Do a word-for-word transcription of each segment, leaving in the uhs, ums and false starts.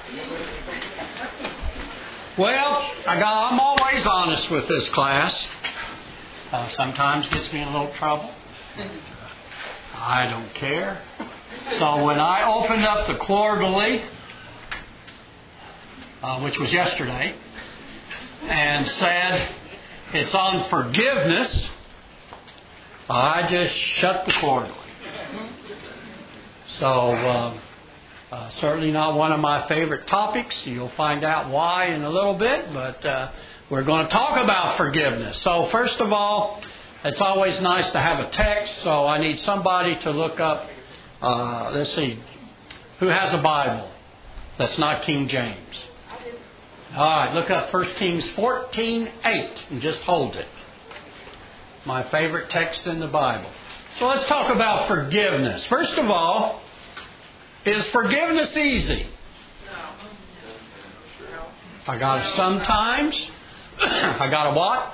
Well, I got, I'm always honest with this class. Uh, sometimes gets me in a little trouble. I don't care. So when I opened up the quarterly, uh, which was yesterday, and said it's on forgiveness, I just shut the quarterly. So uh, uh, certainly not one of my favorite topics. You'll find out why in a little bit, but uh, we're going to talk about forgiveness. So first of all, it's always nice to have a text, so I need somebody to look up, uh, let's see, who has a Bible that's not King James? All right, look up First Kings fourteen eight and just hold it. My favorite text in the Bible. So let's talk about forgiveness. First of all, is forgiveness easy? I got it sometimes. I got a what?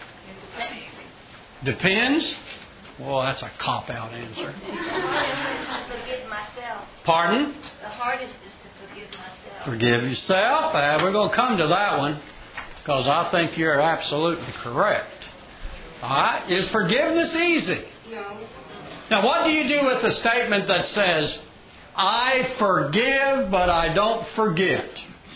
Depends. Well, that's a cop-out answer. The hardest is to forgive myself. Pardon? The hardest is to forgive myself. Forgive yourself. Uh, we're going to come to that one because I think you're absolutely correct. All right. Is forgiveness easy? No. Now, what do you do with the statement that says, I forgive, but I don't forget?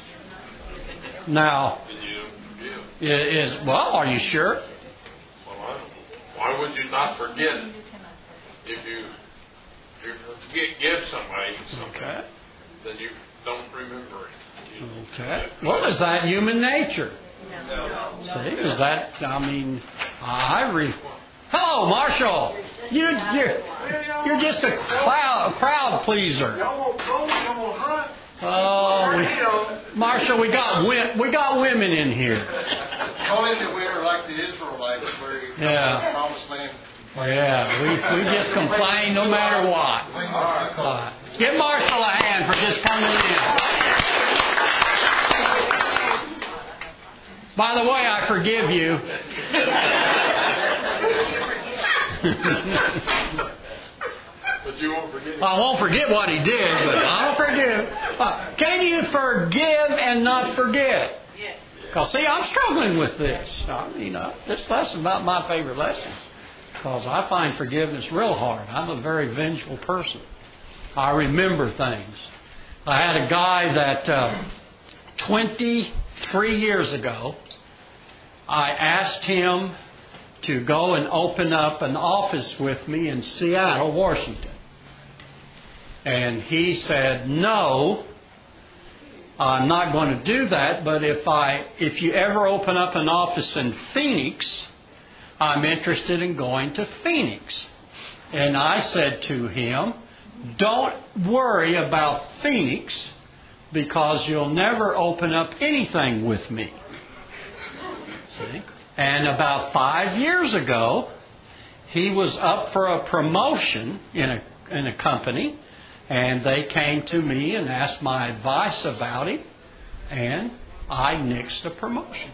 Now, it is, well, are you sure? Why would you not forget it? If you, if you forget, give somebody something, Okay. then you don't remember it. You Okay. Well, is that human nature? No. See, is that, I mean, I re... Hello, Marshall. You, you're, you're just a crowd, a crowd pleaser. Oh, we, Marshall, we got wi- we got women in here. Call in that we are like the Israelites, where you Yeah. the promised land. Yeah, we, we just complain no matter what. All right. Give Marshall a hand for just coming in. By the way, I forgive you. But you won't forget. I won't forget what he did, but I'll forgive. Uh, can you forgive and not forget? Yes. Because, see, I'm struggling with this. I mean, uh, this lesson is about my favorite lesson. Because I find forgiveness real hard. I'm a very vengeful person. I remember things. I had a guy that uh, twenty-three years ago, I asked him to go and open up an office with me in Seattle, Washington. And he said, no, I'm not going to do that, but if I, if you ever open up an office in Phoenix, I'm interested in going to Phoenix. And I said to him, don't worry about Phoenix because you'll never open up anything with me. See? And about five years ago, he was up for a promotion in a in a company, and they came to me and asked my advice about it, and I nixed the promotion.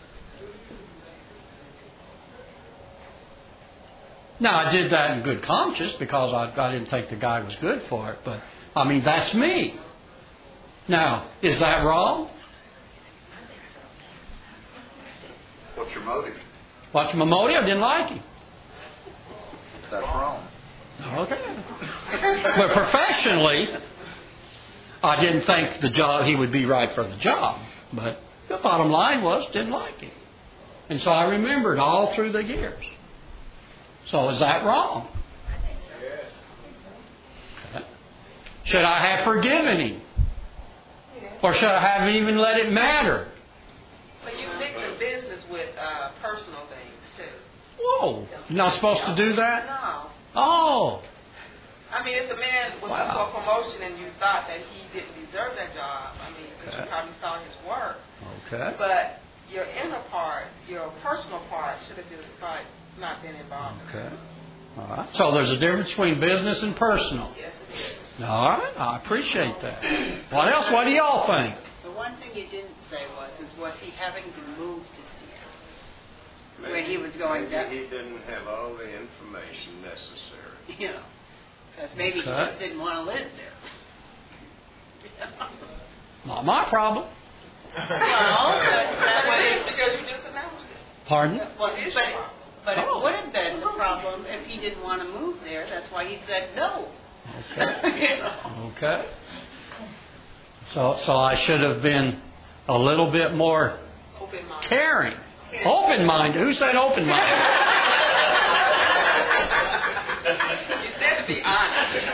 Now, I did that in good conscience because I, I didn't think the guy was good for it, but, I mean, that's me. Now, is that wrong? What's your motive? What's my motive? I didn't like him. That's wrong. Okay. But professionally, I didn't think the job he would be right for the job. But the bottom line was, didn't like him. And so I remembered all through the years. So is that wrong? Okay. Should I have forgiven him? Or should I have even let it matter? Well, you mix the business with uh, personal things, too. Whoa. You're not supposed to do that? No. Oh. I mean, if the man was Wow. up for a promotion and you thought that he didn't deserve that job, I mean, because Okay. you probably saw his work. Okay. But your inner part, your personal part, should have just probably not been involved. Okay. All right. So there's a difference between business and personal. Yes, it is. All right. I appreciate that. What else? What do y'all think? The one thing you didn't say was, is was he having to move to Seattle when he was going maybe down? he didn't have all the information necessary. You know, because maybe he Okay. just didn't want to live there. All Not my problem. Well, That but, is because you just announced it. Pardon? but, It is but, your problem. but it Oh. would have been the problem if he didn't want to move there. That's why he said no. Okay. You know? Okay. So, so I should have been a little bit more Open-minded. caring. Open-minded. Who said open-minded? You said to be honest.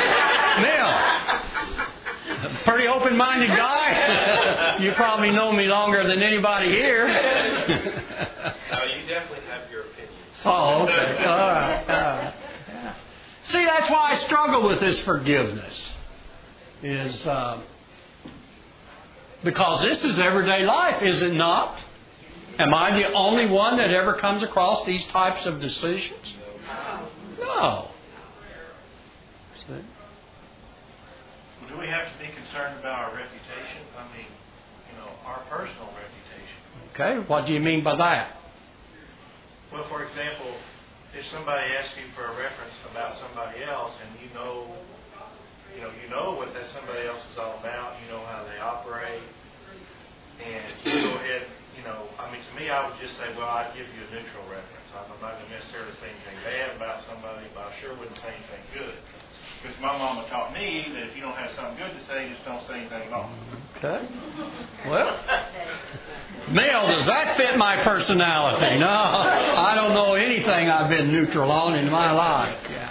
Neil, pretty open-minded guy. You probably know me longer than anybody here. No, you definitely have your opinions. Oh, okay. All right. All right. Yeah. See, that's why I struggle with this forgiveness. Is uh, because this is everyday life, is it not? Am I the only one that ever comes across these types of decisions? No. See? Well, do we have to be concerned about our reputation? I mean, you know, our personal reputation. Okay. What do you mean by that? Well, for example, if somebody asks you for a reference about somebody else, and you know, you know, you know what that somebody else is all about, you know how they operate, and you go ahead, you know, I mean, to me, I would just say, well, I'd give you a neutral reference. I'm not going to necessarily say anything bad about somebody, but I sure wouldn't say anything good. Because my mama taught me that if you don't have something good to say, just don't say anything at all. Okay. Well, Mel, does that fit my personality? No, I don't know anything I've been neutral on in my life. Yeah.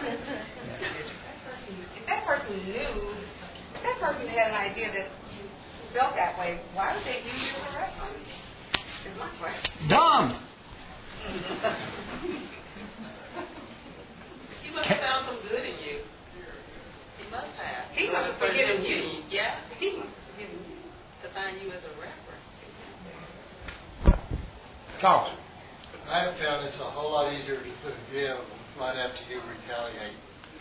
If that person knew, if that person had an idea that you felt that way, why would they use you as a reference? Is my question. Dumb. He must have found some good in you. He must have. He In must order have for forgiven him to- you. Yeah. He must have forgiven you to find you as a reference. Charles. I have found it's a whole lot easier to forgive right after you retaliate.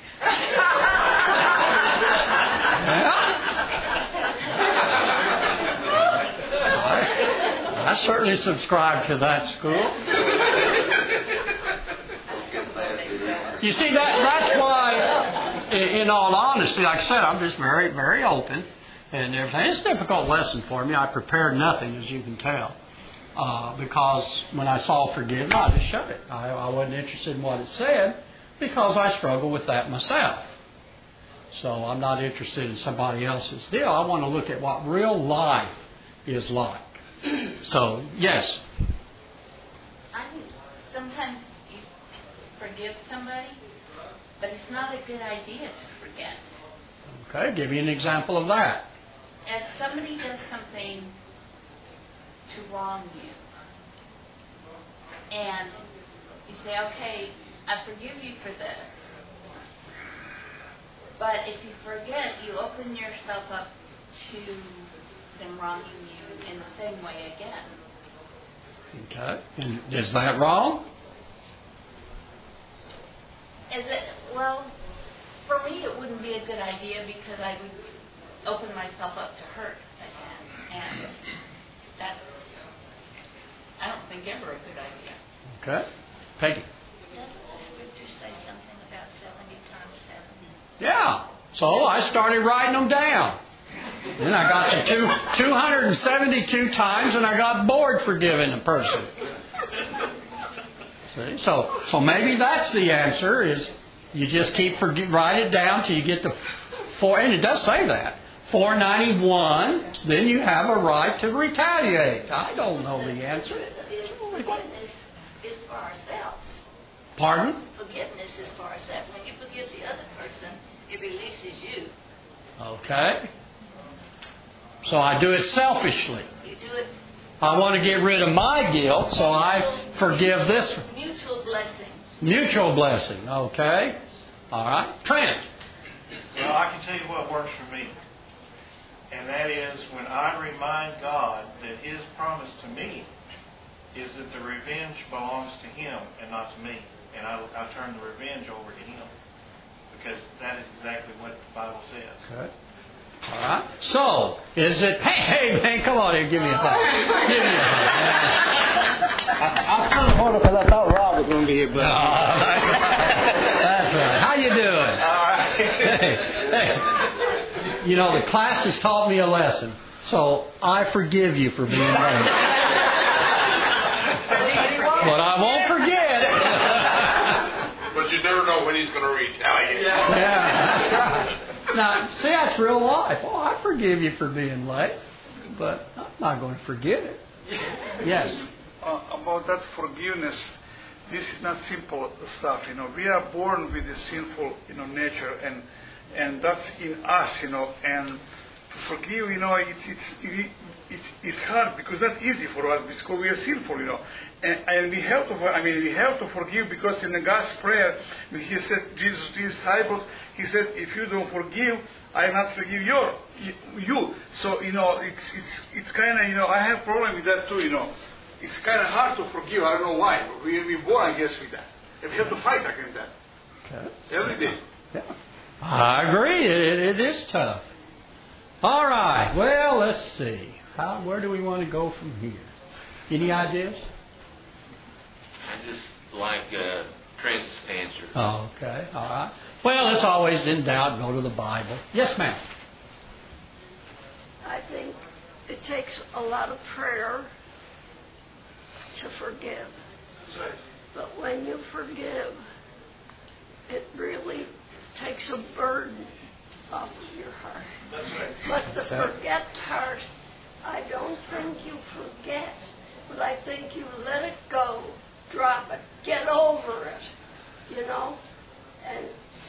I, I certainly subscribe to that school. You see, that that's why, in, in all honesty, like I said, I'm just very, very open and everything. It's a difficult lesson for me. I prepared nothing, as you can tell, uh, because when I saw forgiveness, I just shut it. I, I wasn't interested in what it said because I struggle with that myself. So I'm not interested in somebody else's deal. I want to look at what real life is like. So, yes. I think sometimes you forgive somebody, but it's not a good idea to forget. Okay, give me an example of that. If somebody does something to wrong you, and you say, okay, I forgive you for this, but if you forget, you open yourself up to them wronging you in the same way again. Okay, and is that wrong? Is it, well, for me it wouldn't be a good idea because I would open myself up to hurt again. And that's, I don't think ever a good idea. Okay. Peggy. Doesn't the scripture say something about seventy times seven? Yeah. So I started writing them down. Then I got to two, two hundred seventy-two times and I got bored forgiving a person. See? So, so maybe that's the answer is you just keep forgi- write it down till you get to four, and it does say that. four ninety-one, then you have a right to retaliate. I don't know the answer. Forgiveness is for ourselves. Pardon? Forgiveness is for ourselves. When you forgive the other person, it releases you. Okay. So I do it selfishly. You do it. I want to get rid of my guilt, so I forgive this one. Mutual blessing. Mutual blessing. Okay. All right. Trent. Well, I can tell you what works for me. And that is when I remind God that His promise to me is that the revenge belongs to Him and not to me. And I, I turn the revenge over to Him. Because that is exactly what the Bible says. Okay. All right. So, is it... Hey, hey, man, come on here. Give me a hug. Give me a hug. I, I couldn't hold it because I thought Rob was going to be here, but... Oh, that's right. How you doing? All right. Hey, hey. You know, the class has taught me a lesson. So I forgive you for being late. But I won't forget it. But you never know when he's going to retaliate. Yeah. Now, see, that's real life. Oh, I forgive you for being late, but I'm not going to forget it. Yes. Uh, about that forgiveness, this is not simple stuff. You know, we are born with a sinful, you know, nature, and and that's in us. You know, and to forgive, you know, it's it's it, it's it's hard because that's easy for us because we are sinful. You know, and, and we have to. I mean, we have to forgive because in the God's prayer, when He said Jesus to His disciples, He said, "If you don't forgive, I will not forgive your you." So you know, it's it's it's kind of, you know, I have problem with that too. You know. It's kind of hard to forgive. I don't know why. We, we're born, I guess, with that. And we have to fight against that. Okay. Every day. Yeah. I agree. It, it is tough. All right. Well, let's see. How, where do we want to go from here? Any ideas? I just like uh, Trent's answer. Oh, okay. All right. Well, it's always in doubt. Go to the Bible. Yes, ma'am. I think it takes a lot of prayer to forgive. But when you forgive, it really takes a burden off of your heart. That's right. But the forget part, I don't think you forget, but I think you let it go, drop it, get over it, you know? And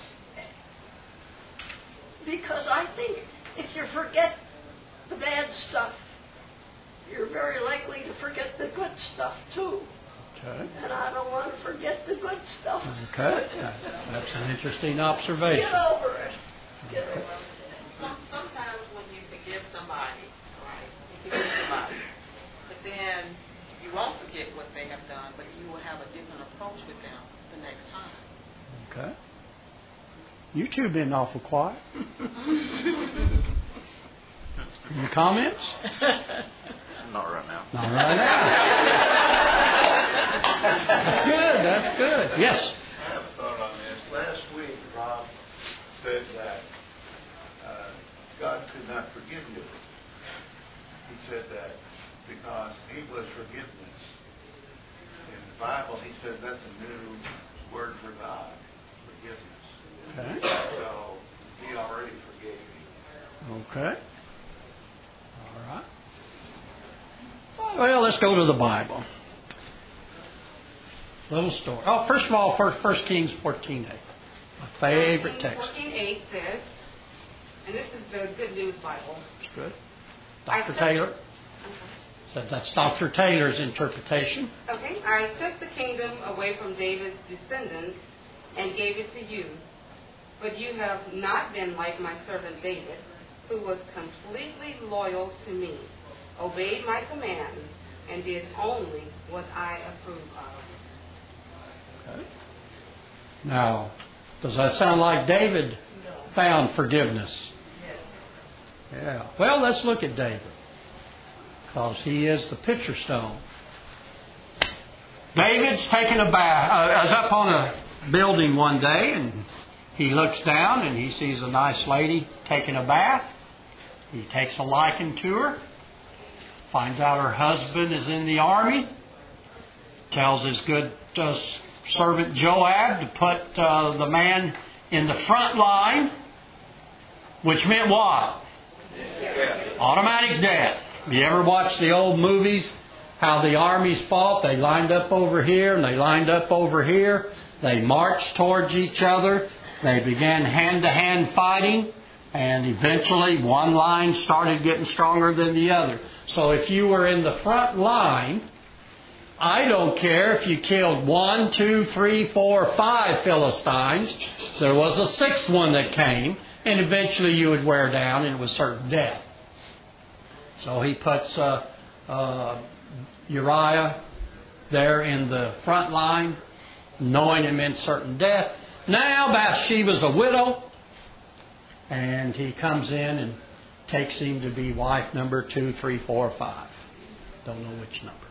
because I think if you forget the bad stuff, you're very likely to forget the good stuff too. Okay. And I don't want to forget the good stuff. Okay. That's an interesting observation. Get over it. Get over it. Some, sometimes when you forgive somebody, right, you forgive somebody, but then you won't forget what they have done, but you will have a different approach with them the next time. Okay. You two been awful quiet. Any comments? Not right now. Not right now. That's good. That's good. Yes. I have a thought on this. Last week, Rob said that uh, God could not forgive you. He said that because He was forgiveness. In the Bible, He said that's a new word for God, forgiveness. Okay. So He already forgave you. Okay. All right. Well, let's go to the Bible. Little story. Oh, first of all, first, First Kings fourteen eight. My favorite text. fourteen eight says, and this is the Good News Bible. It's good. Doctor Taylor. Okay. So that's Doctor Taylor's interpretation. Okay. I took the kingdom away from David's descendants and gave it to you. But you have not been like my servant David, who was completely loyal to me, obeyed my commands, and did only what I approve of. Okay. Now, does that sound like David found forgiveness? Yeah. Well, let's look at David, because he is the picture stone. David's taking a bath. Uh, I was up on a building one day, and he looks down and he sees a nice lady taking a bath. He takes a liking to her, finds out her husband is in the army, tells his good uh, servant Joab to put uh, the man in the front line, which meant what? Death. Automatic death. You ever watch the old movies, how the armies fought? They lined up over here and they lined up over here. They marched towards each other. They began hand-to-hand fighting. And eventually one line started getting stronger than the other. So if you were in the front line, I don't care if you killed one, two, three, four, five Philistines. There was a sixth one that came, and eventually you would wear down and it was certain death. So he puts uh, uh, Uriah there in the front line, knowing it meant certain death. Now Bathsheba's a widow. And he comes in and takes him to be wife number two, three, four, five. Don't know which number.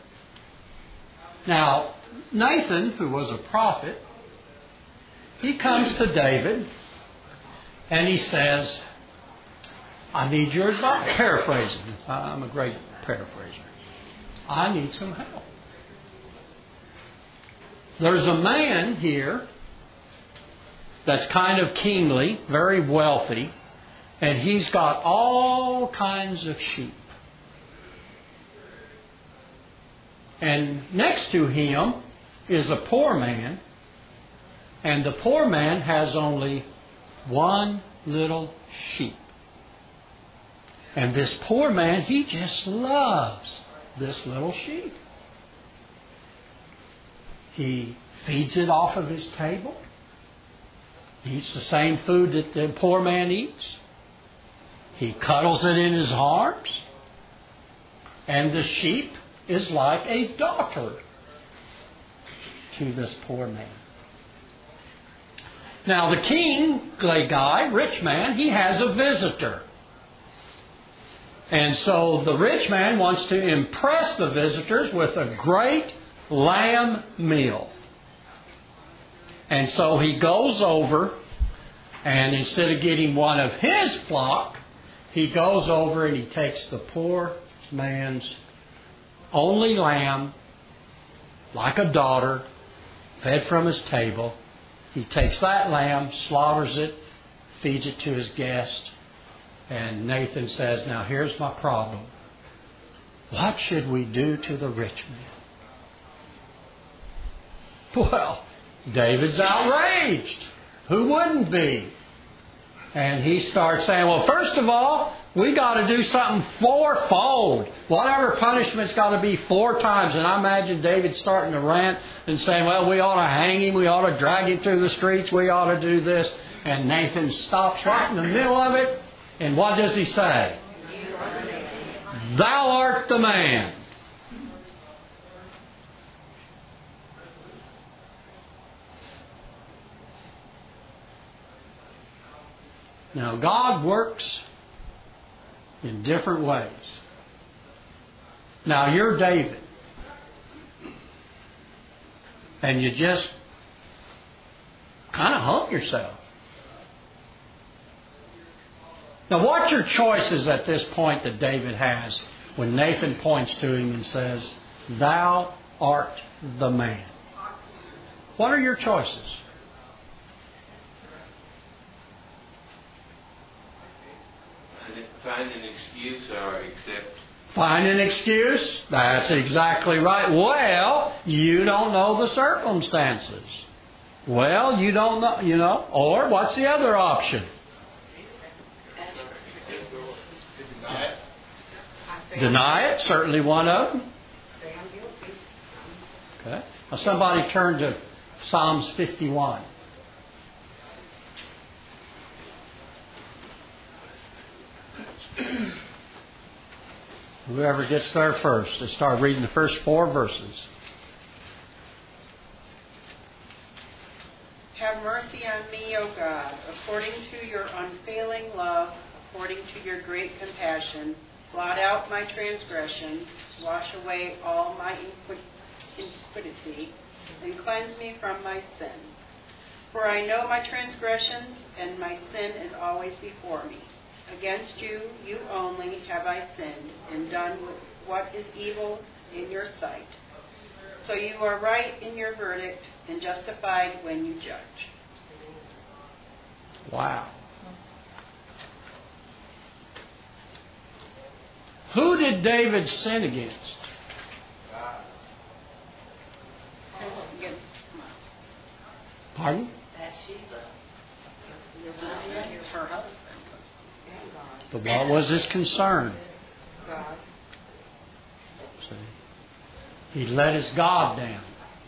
Now, Nathan, who was a prophet, he comes to David and he says, I need your advice. Paraphrasing. I'm a great paraphraser. I need some help. There's a man here that's kind of kingly, very wealthy, and he's got all kinds of sheep. And next to him is a poor man, and the poor man has only one little sheep. And this poor man, he just loves this little sheep. He feeds it off of his table. He eats the same food that the poor man eats. He cuddles it in his arms. And the sheep is like a daughter to this poor man. Now the kingly guy, rich man, he has a visitor. And so the rich man wants to impress the visitors with a great lamb meal. And so he goes over, and instead of getting one of his flock, he goes over and he takes the poor man's only lamb, like a daughter, fed from his table. He takes that lamb, slaughters it, feeds it to his guest. And Nathan says, now here's my problem. What should we do to the rich man? Well, David's outraged. Who wouldn't be? And he starts saying, well, first of all, we got to do something fourfold. Whatever punishment's got to be four times. And I imagine David starting to rant and saying, well, we ought to hang him. We ought to drag him through the streets. We ought to do this. And Nathan stops right in the middle of it. And what does he say? Thou art the man. Now, God works in different ways. Now, you're David. And you just kind of hump yourself. Now, what's your choices at this point that David has when Nathan points to him and says, Thou art the man? What are your choices? Find an excuse or accept. Find an excuse? That's exactly right. Well, you don't know the circumstances. Well, you don't know, you know. Or what's the other option? Deny it. Deny it, certainly one of them. Okay. Now somebody turn to Psalms fifty-one. Whoever gets there first, let's start reading the first four verses. Have mercy on me, O God, according to your unfailing love, according to your great compassion. Blot out my transgressions, wash away all my iniquity, and cleanse me from my sin. For I know my transgressions, and my sin is always before me. Against you, you only, have I sinned, and done what is evil in your sight. So you are right in your verdict, and justified when you judge. Wow. Who did David sin against? Pardon? Bathsheba. Her husband. But what was his concern? God. See? He let his God down.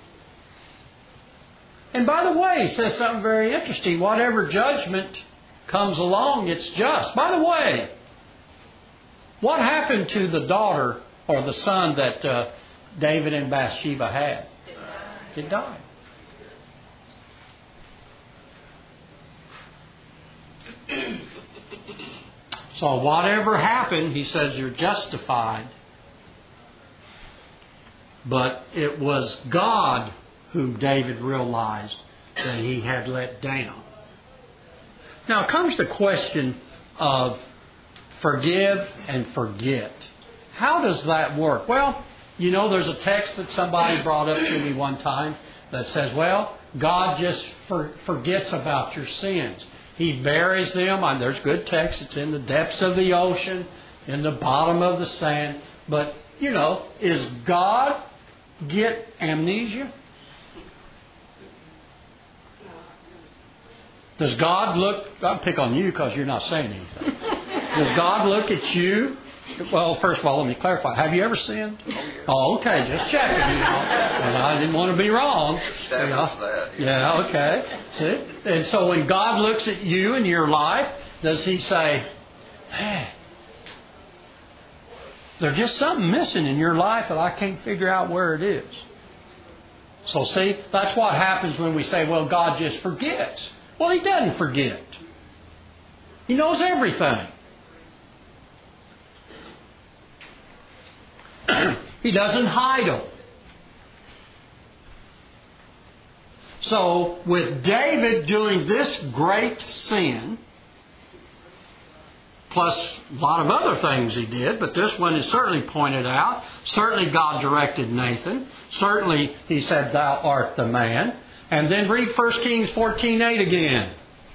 And by the way, he says something very interesting. Whatever judgment comes along, it's just. By the way, what happened to the daughter or the son that uh, David and Bathsheba had? It died. So whatever happened, he says, you're justified. But it was God whom David realized that he had let down. Now comes the question of forgive and forget. How does that work? Well, you know, there's a text that somebody brought up to me one time that says, well, God just for, forgets about your sins. He buries them. And there's good text. It's in the depths of the ocean, in the bottom of the sand. But, you know, is God get amnesia? Does God look... I'll pick on you because you're not saying anything. Does God look at you? Well, first of all, let me clarify. Have you ever sinned? Oh, okay. Just checking. You know, 'cause I didn't want to be wrong. You know? Yeah, okay. See? And so when God looks at you and your life, does He say, hey, there's just something missing in your life that I can't figure out where it is? So see, that's what happens when we say, well, God just forgets. Well, He doesn't forget. He knows everything. He doesn't hide them. So, with David doing this great sin, plus a lot of other things he did, but this one is certainly pointed out. Certainly God directed Nathan. Certainly He said, thou art the man. And then read First Kings fourteen eight again.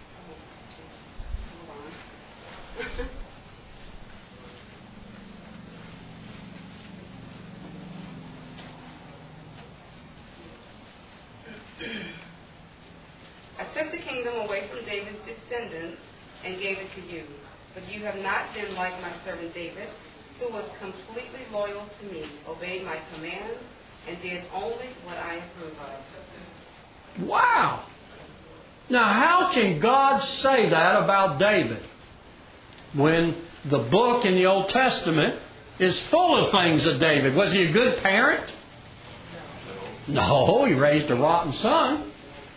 I took the kingdom away from David's descendants and gave it to you. But you have not been like my servant David, who was completely loyal to me, obeyed my commands, and did only what I approve of. Wow! Now, how can God say that about David when the book in the Old Testament is full of things of David? Was he a good parent? No, he raised a rotten son.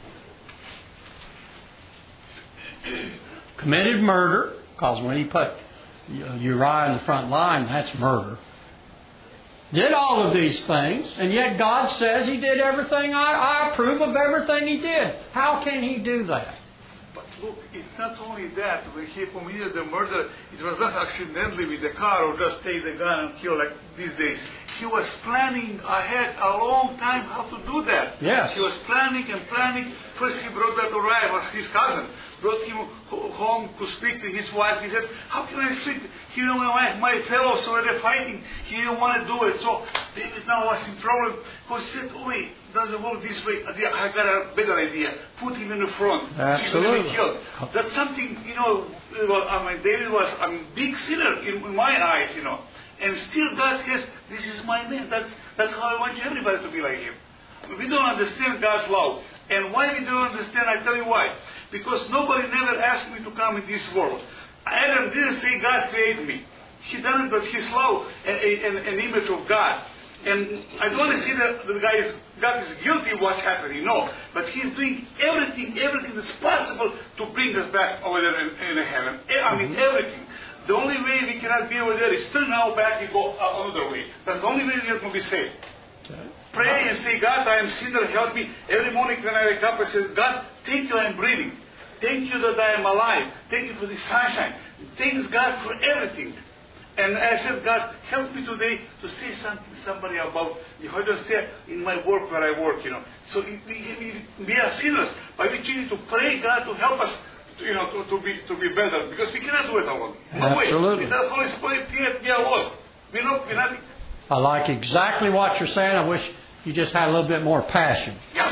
Committed murder, because when he put Uriah in the front line, that's murder. Did all of these things, and yet God says He did everything. I, I approve of everything He did. How can He do that? But look, it's not only that. When he committed the murder, it was not accidentally with the car or just take the gun and kill like these days. He was planning ahead a long time how to do that. Yes. He was planning and planning. First he brought that Uriah, was his cousin. Brought him home to speak to his wife. He said, how can I speak? You know, my, my fellows were fighting. He didn't want to do it. So David now was in problem. He said, oh wait, doesn't work this way. I got a better idea. Put him in the front. Absolutely. He's going to be killed. That's something, you know, well, I mean, David was a big sinner in, in my eyes, you know. And still God says, this is my man. That's, that's how I want everybody to be like him. We don't understand God's law. And why we don't understand, I tell you why. Because nobody never asked me to come in this world. Adam didn't say God created me. He done it, but His law, an, an, an image of God. And I don't want to say that the guy is, God is guilty of what's happening. No. But He's doing everything, everything that's possible to bring us back over there in, in heaven. I mean, everything. The only way we cannot be over there is turn our back and go another way. That's the only way we can be saved. Okay. Pray and say, God, I am sinner, help me. Every morning when I wake up, I say, God, thank you I am breathing. Thank you that I am alive. Thank you for the sunshine. Thanks God for everything. And I said, God, help me today to say something to somebody about, you know, I just say in my work where I work, you know. So we, we, we are sinners, but we need to pray God to help us, you know, to, to be to be better, because we cannot do it alone. No Absolutely. way. Without Holy Spirit, we are lost. We're not, we're not. I like exactly what you're saying. I wish you just had a little bit more passion. Yeah.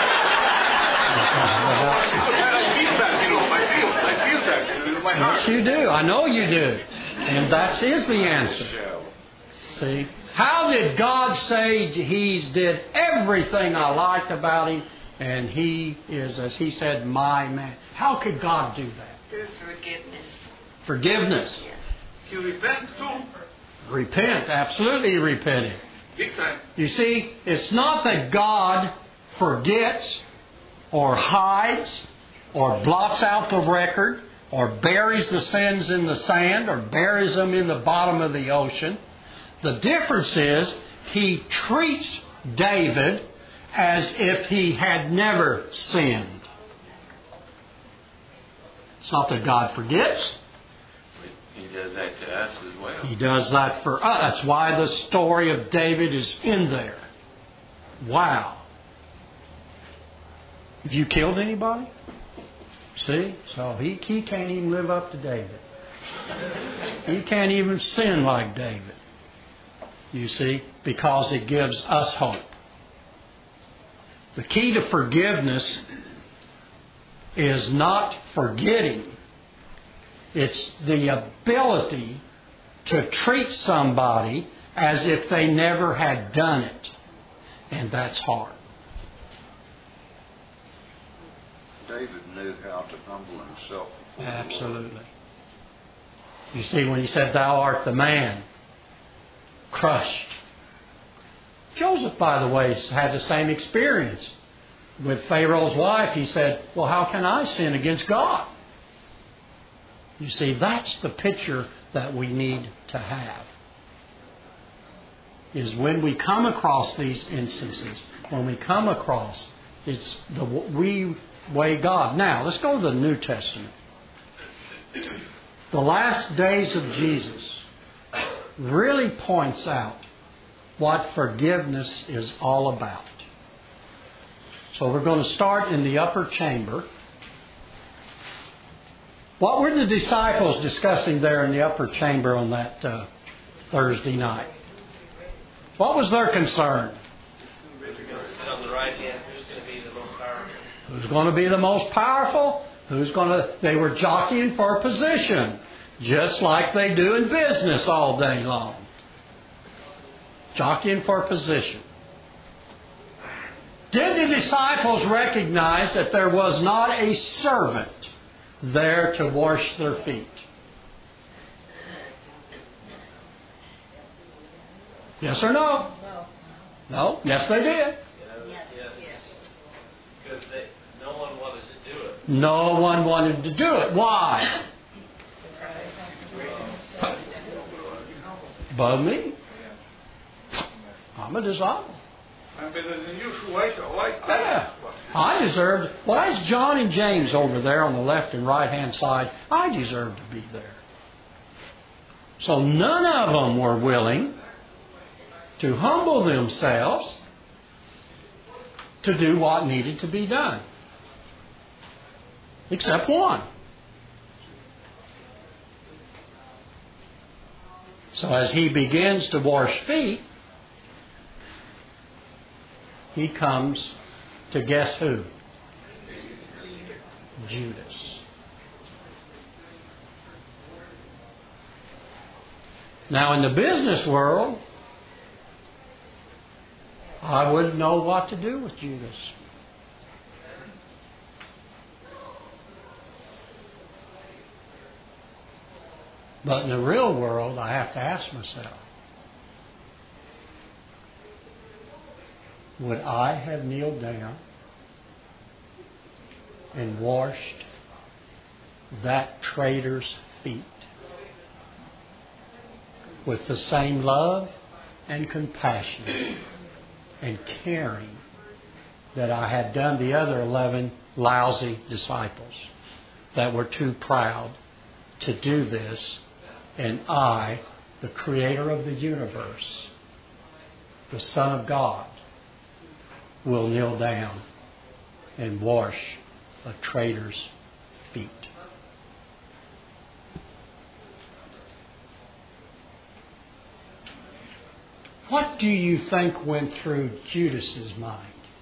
I feel that, you know. I feel, I feel that in my heart. Yes, you do. I know you do. And that is the answer. See? How did God say He did everything I liked about Him, and He is, as He said, my man? How could God do that? Through forgiveness. Forgiveness. Yes. You repent too. Repent. Absolutely repenting. Big time. You see, it's not that God forgets or hides or blots out the record or buries the sins in the sand or buries them in the bottom of the ocean. The difference is He treats David as if he had never sinned. It's not that God forgets. He does that to us as well. He does that for us. That's why the story of David is in there. Wow. Have you killed anybody? See? So he, he can't even live up to David. He can't even sin like David. You see? Because it gives us hope. The key to forgiveness is not forgetting. It's the ability to treat somebody as if they never had done it. And that's hard. David knew how to humble himself. Absolutely. You see, when he said, "Thou art the man," crushed. Joseph, by the way, had the same experience. With Pharaoh's wife, he said, "Well, how can I sin against God?" You see, that's the picture that we need to have. Is when we come across these instances, when we come across, it's the we way God. Now, let's go to the New Testament. The last days of Jesus really points out what forgiveness is all about. So we're going to start in the upper chamber. What were the disciples discussing there in the upper chamber on that uh, Thursday night? What was their concern? Who's going to sit on the right hand? Who's going to be the most powerful? Who's going to be the most powerful? Who's going to... They were jockeying for a position, just like they do in business all day long. Jockeying for a position. Did the disciples recognize that there was not a servant there to wash their feet? Yes or no? No. No? Yes, they did. Yes. Yes. Because they, no one wanted to do it. No one wanted to do it. Why? But me? I'm a disciple. I'm better than you, so why, why, Yeah. I deserved... Why is John and James over there on the left and right hand side? I deserve to be there. So none of them were willing to humble themselves to do what needed to be done. Except one. So as he begins to wash feet, he comes to guess who? Judas. Now in the business world, I wouldn't know what to do with Judas. But in the real world, I have to ask myself, would I have kneeled down and washed that traitor's feet with the same love and compassion and caring that I had done the other eleven lousy disciples that were too proud to do this, and I, the Creator of the universe, the Son of God, will kneel down and wash a traitor's feet. What do you think went through Judas's mind?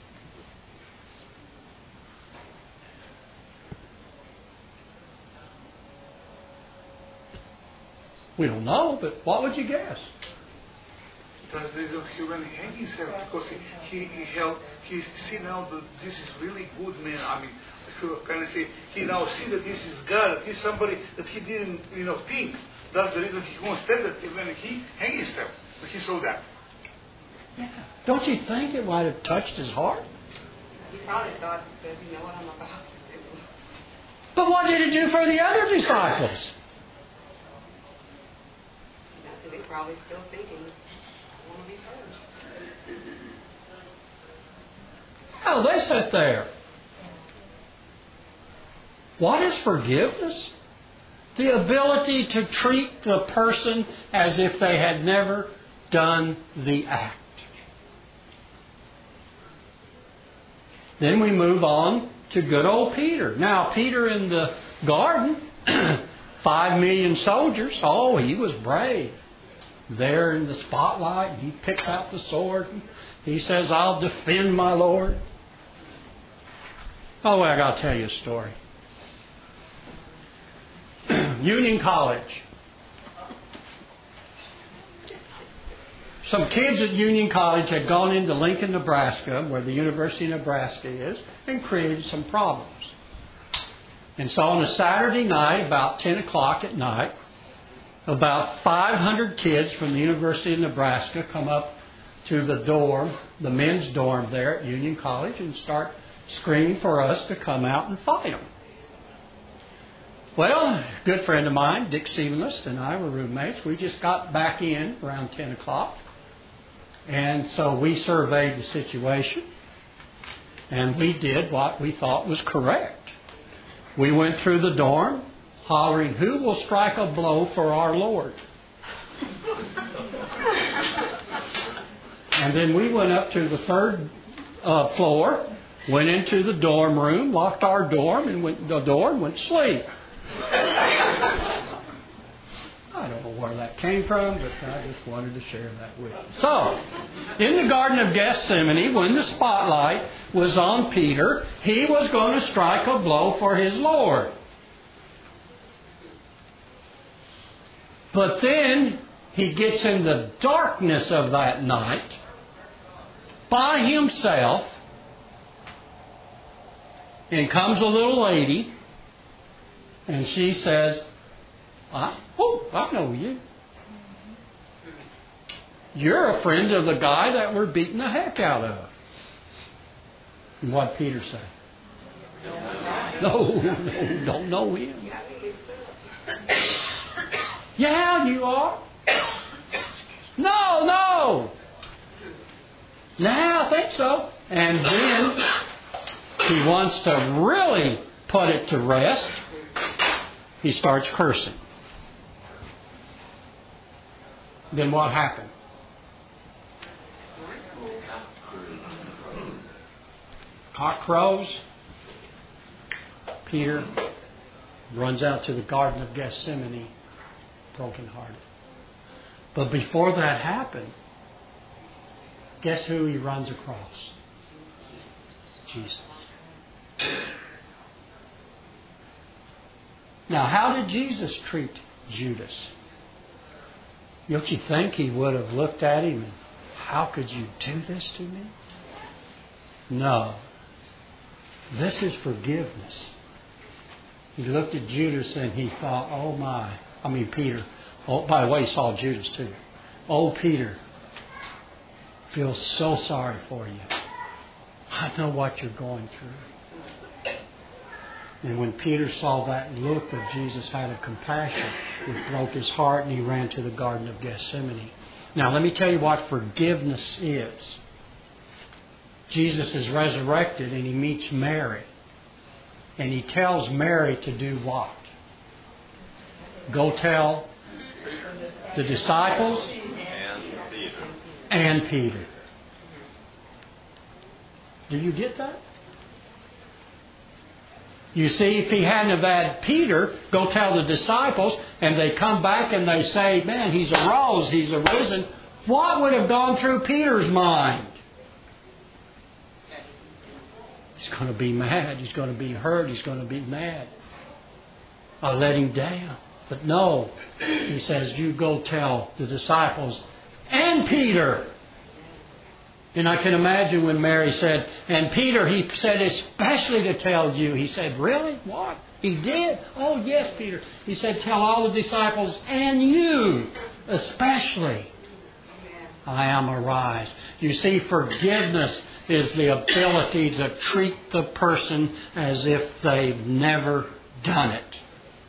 We don't know, but what would you guess? That's the reason he went hang himself, because he, he, he held, he see now that this is really good man. I mean, can I say, he now see that this is God, that he's somebody that he didn't, you know, think. That's the reason he won't stand it when he hang himself. But he saw that. Yeah. Don't you think it might have touched his heart? He probably thought, does he know what I'm about to do? But what did it do for the other disciples? They're probably still thinking, I want to be first. Oh, they sat there. What is forgiveness? The ability to treat the person as if they had never done the act. Then we move on to good old Peter. Now, Peter in the garden, five million soldiers. Oh, he was brave. There in the spotlight, he picks out the sword. He says, I'll defend my Lord. Oh, well, I got to tell you a story. Union College. Some kids at Union College had gone into Lincoln, Nebraska, where the University of Nebraska is, and created some problems. And so on a Saturday night, about ten o'clock at night, about five hundred kids from the University of Nebraska come up to the dorm, the men's dorm there at Union College, and start screaming for us to come out and fight them. Well, a good friend of mine, Dick Siemenlist, and I were roommates. We just got back in around ten o'clock. And so we surveyed the situation. And we did what we thought was correct. We went through the dorm, hollering, who will strike a blow for our Lord? And then we went up to the third uh, floor, went into the dorm room, locked our dorm, and went the door and went to sleep. I don't know where that came from, but I just wanted to share that with you. So, in the Garden of Gethsemane, when the spotlight was on Peter, he was going to strike a blow for his Lord. But then he gets in the darkness of that night by himself, and comes a little lady, and she says, I, oh, I know you. You're a friend of the guy that we're beating the heck out of. And what Peter say? No, no, don't know him. Yeah, you are. No, no. Nah, I think so. And then he wants to really put it to rest. He starts cursing. Then what happened? Cock crows. Peter runs out to the Garden of Gethsemane, brokenhearted. But before that happened, guess who he runs across? Jesus. Now, how did Jesus treat Judas? Don't you think he would have looked at him and, how could you do this to me? No. This is forgiveness. He looked at Judas and he thought, oh my, I mean Peter. Oh, by the way, he saw Judas too. Oh, Peter, feel so sorry for you. I know what you're going through. And when Peter saw that look of Jesus had of compassion, it broke his heart and he ran to the Garden of Gethsemane. Now let me tell you what forgiveness is. Jesus is resurrected and he meets Mary. And he tells Mary to do what? Go tell the disciples And Peter. and Peter. Do you get that? You see, if he hadn't have had Peter go tell the disciples, and they come back and they say, man, he's arose, he's arisen, what would have gone through Peter's mind? He's going to be mad. He's going to be hurt. He's going to be mad. I let him down. But no, he says, you go tell the disciples and Peter. And I can imagine when Mary said, and Peter, he said, especially to tell you. He said, really? What? He did? Oh, yes, Peter. He said, tell all the disciples and you, especially. I am arise. You see, forgiveness is the ability to treat the person as if they've never done it.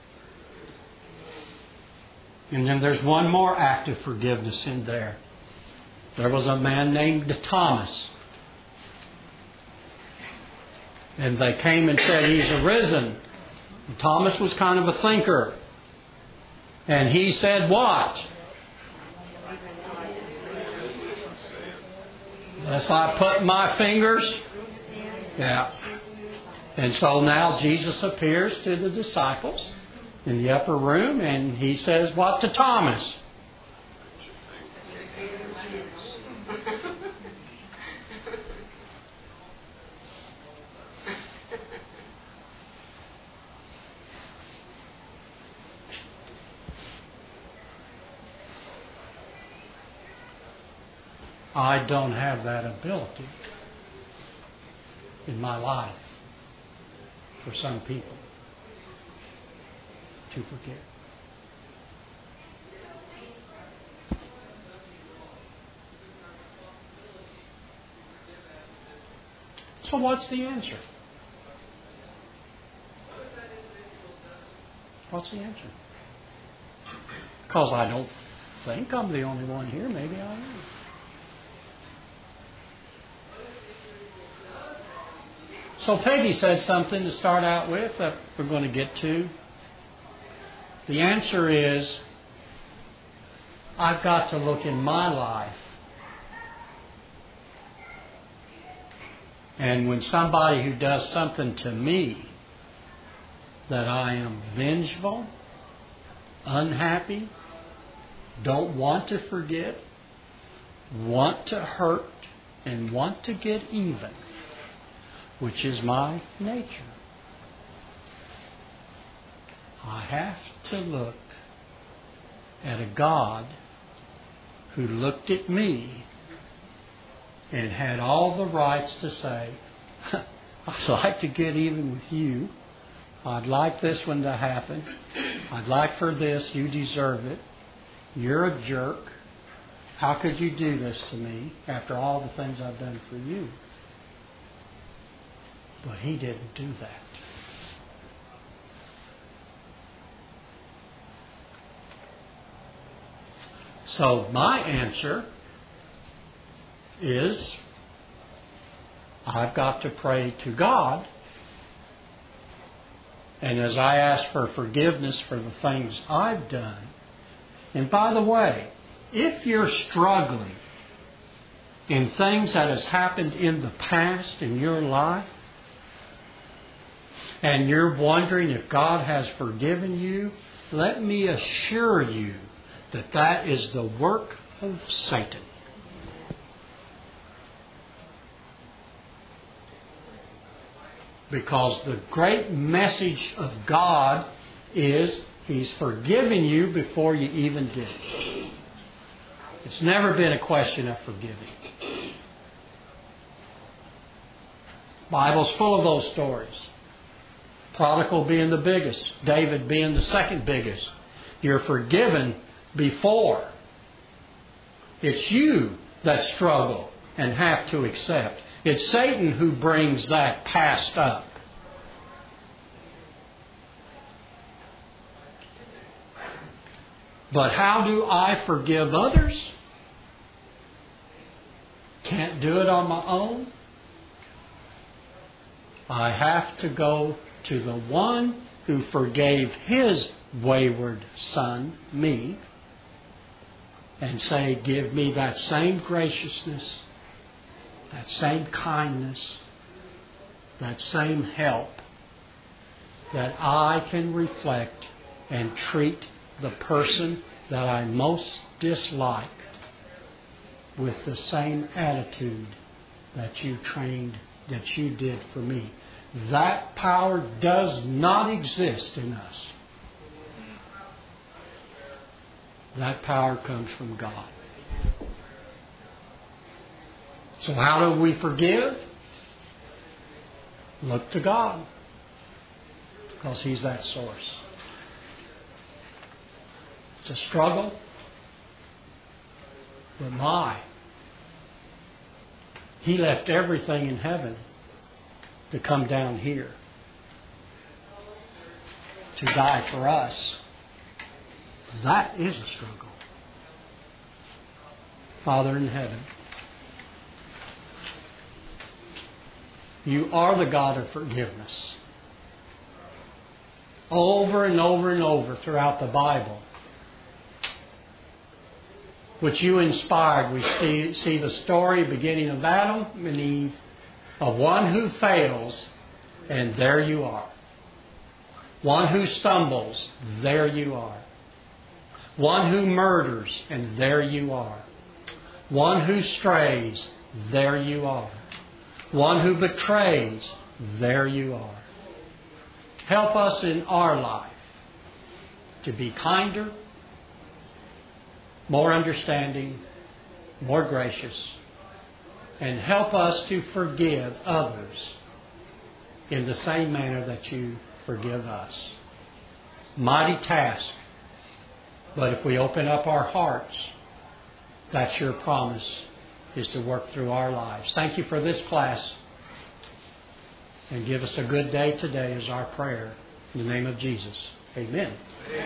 And then there's one more act of forgiveness in there. There was a man named Thomas. And they came and said, he's arisen. And Thomas was kind of a thinker. And he said what? Unless I put my fingers. Yeah. And so now Jesus appears to the disciples in the upper room, and he says what to Thomas? I don't have that ability in my life for some people to forgive. So what's the answer? What's the answer? Because I don't think I'm the only one here. Maybe I am. So Peggy said something to start out with that we're going to get to. The answer is, I've got to look in my life. And when somebody who does something to me that I am vengeful, unhappy, don't want to forget, want to hurt, and want to get even, which is my nature, I have to look at a God who looked at me and had all the rights to say, I'd like to get even with you. I'd like this one to happen. I'd like for this. You deserve it. You're a jerk. How could you do this to me after all the things I've done for you? But he didn't do that. So my answer is, I've got to pray to God. And as I ask for forgiveness for the things I've done, and by the way, if you're struggling in things that has happened in the past in your life, and you're wondering if God has forgiven you, let me assure you that that is the work of Satan. Because the great message of God is He's forgiven you before you even did it. It's never been a question of forgiving. The Bible's full of those stories. Prodigal being the biggest, David being the second biggest. You're forgiven before. It's you that struggle and have to accept. It's Satan who brings that past up. But how do I forgive others? Can't do it on my own. I have to go to the one who forgave his wayward son, me, and say, give me that same graciousness, that same kindness, that same help that I can reflect and treat the person that I most dislike with the same attitude that you trained, that you did for me. That power does not exist in us. That power comes from God. So how do we forgive? Look to God. Because He's that source. It's a struggle. But my, He left everything in heaven to come down here to die for us. That is a struggle. Father in heaven, You are the God of forgiveness. Over and over and over throughout the Bible, which you inspired. We see, see the story beginning of Adam and Eve, of one who fails, and there you are. One who stumbles, there you are. One who murders, and there you are. One who strays, there you are. One who betrays, there you are. Help us in our life to be kinder, more understanding, more gracious, and help us to forgive others in the same manner that you forgive us. Mighty task, but if we open up our hearts, that's your promise, is to work through our lives. Thank you for this class, and give us a good day today is our prayer. In the name of Jesus, amen.